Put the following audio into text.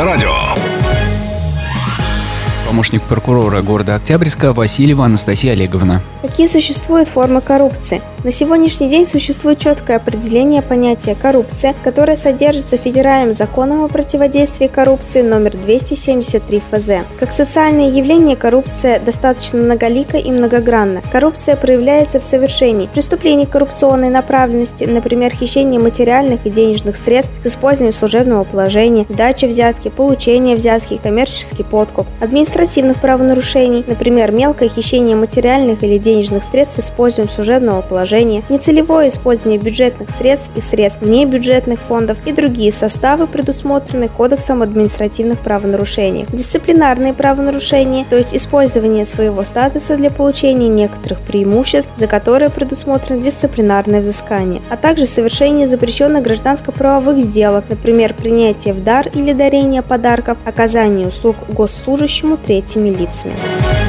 Авторадио. Помощник прокурора города Октябрьска Васильева Анастасия Олеговна. Какие существуют формы коррупции? На сегодняшний день существует четкое определение понятия коррупция, которое содержится Федеральным законом о противодействии коррупции номер 273 ФЗ. Как социальное явление коррупция достаточно многолика и многогранна. Коррупция проявляется в совершении преступлений коррупционной направленности, например, хищение материальных и денежных средств с использованием служебного положения, дача взятки, получение взятки, коммерческий подкуп, административных правонарушений, например, мелкое хищение материальных или денежных средств с использованием служебного положения, нецелевое использование бюджетных средств и средств внебюджетных фондов и другие составы, предусмотренные Кодексом административных правонарушений, дисциплинарные правонарушения, то есть использование своего статуса для получения некоторых преимуществ, за которые предусмотрено дисциплинарное взыскание, а также совершение запрещенных гражданско-правовых сделок, например, принятие в дар или дарение подарков, оказание услуг госслужащему третьими лицами.